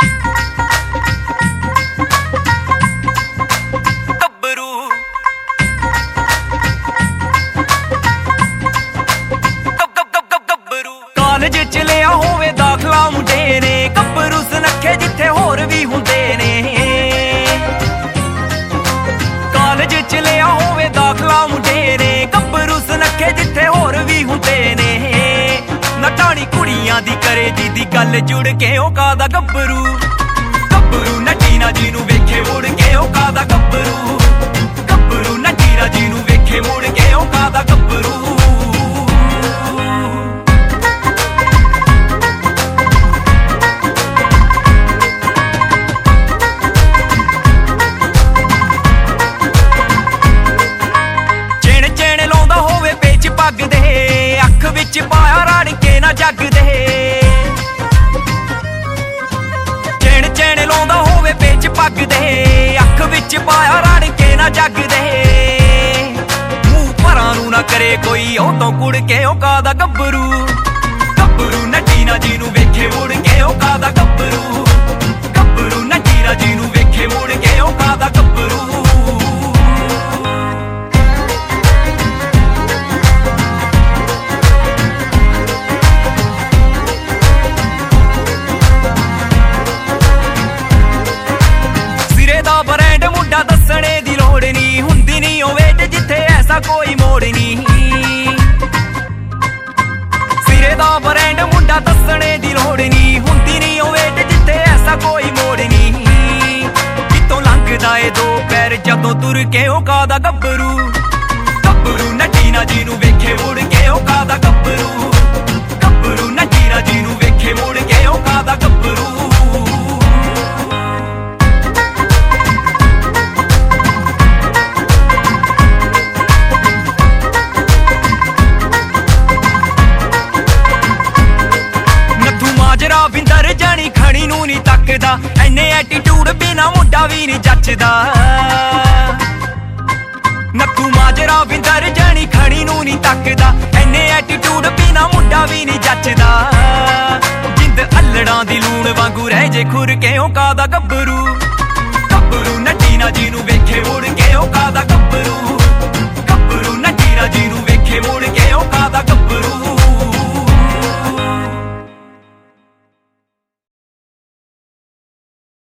College ਚ ਲਿਆ ਹੋਵੇ ਦਾਖਲਾ ਮੁੰਡੇ ਨੇ, ਗੱਭਰੂ ਸੁਨੱਖੇ ਜਿੱਥੇ ਹੋਰ ਵੀ ਹੁੰਦੇ ਨੇ। ਕਾਲਜ ਚ ਲਿਆ ਹੋਵੇ ਦਾਖਲਾ ਮੁੰਡੇ ਨੇ, ਗੱਭਰੂ ਸੁਨੱਖੇ ਜਿੱਥੇ ਹੋਰ ਵੀ ਹੁੰਦੇ ਨੇ। ਨਟਾਣੀ ਕੁੜੀਆਂ ਦੀ ਕਰੇ ਦੀ ਗੱਲ ਜੁੜ ਕੇ ਉਹ ਕਾਦਾ ਗੱਭਰੂ। ਗੱਭਰੂ ਨੱਟੀ ਨਾ ਜਿਹਨੂੰ ਵੇਖੇ ਮੁੜ ਕੇ ਉਹ ਕਾਦਾ ਗੱਭਰੂ। ਗੱਭਰੂ ਨੱਟੀ ਨਾ ਜਿਹਨੂੰ ਵੇਖੇ ਮੁੜ ਕੇ ਉਹ ਕਾਦਾ ਗੱਭਰੂ। ਪੱਗ ਦੇ ਅੱਖ ਵਿੱਚ ਪਾਇਆ ਰੜ ਕੇ ਨਾ ਜੱਗ ਦੇ। ਚੈਣ ਚੈਣ ਲਾਉਂਦਾ ਹੋਵੇ ਪੇਚ ਪੱਗ ਦੇ, ਅੱਖ ਵਿੱਚ ਪਾਇਆ ਰੜ ਕੇ ਨਾ ਜੱਗ ਦੇ। ਮੂੰਹ ਭਰਾਂ ਨੂੰ ਨਾ ਕਰੇ ਕੋਈ ਉਹ ਤੋਂ ਕੁੜ ਕੇ ਉਹ ਕਾਦਾ ਗੱਭਰੂ। ਗੱਭਰੂ ਨੱਟੀ ਨਾ ਜਿਹਨੂੰ ਵੇਖੇ ਮੁੜ ਕੇ ਉਹ ਕਾਦਾ ਗੱਭਰੂ। ਗੱਭਰੂ ਨੱਟੀ ਨਾ ਜਿਹਨੂੰ ਵੇਖੇ ਮੁੜ ਕੇ ਉਹ ਕਾਦਾ ਗੱਭਰੂ। ਬ੍ਰੈਂਡ ਮੁੰਡਾ ਦੱਸਣੇ ਦੀ ਲੋੜ ਨੀ, ਹੁੰਦੀ ਨੀ ਉਹ ਵੇਟ ਜਿੱਥੇ ਐਸਾ ਕੋਈ ਮੋੜ ਨੀ। ਸਿਰੇ ਦਾ ਬ੍ਰੈਂਡ ਮੁੰਡਾ ਦੱਸਣੇ ਦੀ ਲੋੜ ਨੀ, ਹੁੰਦੀ ਨੀ ਉਹ ਵੇਟ ਜਿੱਥੇ ਐਸਾ ਕੋਈ ਮੋੜ ਨੀ। ਕਿਤੋਂ ਲੰਘਦਾ ਏ ਦੋ ਪੈਰ ਜਦੋਂ ਤੁਰ ਕੇ ਉਹ ਕਾਦਾ ਗੱਭਰੂ। ਗੱਭਰੂ ਨੱਟੀ ਨਾ ਜਿਹਨੂੰ ਵੇਖੇ ਮੁੜ ਕੇ ਉਹ ਕਾਦਾ ਗੱਭਰੂ। ਗੱਭਰੂ ਨੱਟੀ ਨਾ ਜਿਹਨੂੰ ਵੇਖੇ ਮੁੜ ਕੇ ਉਹ ਕਾਦਾ ਗੱਭਰੂ। ਵਿੰਦਰ ਜਾਣੀ ਖਣੀ ਨੂੰ ਨੀ ਤੱਕਦਾ, ਐਨੇ ਐਟੀਟਿਊਡ ਬਿਨਾ ਮੁੰਡਾ ਵੀ ਨੀ ਜੱਚਦਾ। ਨੱਥੂ ਮਾਜਰਾ ਵਿੰਦਰ ਜਾਣੀ ਖਣੀ ਨੂੰ ਨੀ ਤੱਕਦਾ, ਐਨੇ ਐਟੀਟਿਊਡ ਬਿਨਾ ਮੁੰਡਾ ਵੀ ਨੀ ਜੱਚਦਾ। ਜਿੰਦ ਅਲੜਾਂ ਦੀ ਲੂਣ ਵਾਂਗੂ ਰਹਿ ਜੇ ਖੁਰ ਕੇ ਉਹ ਕਾਦਾ ਗੱਭਰੂ। ਗੱਭਰੂ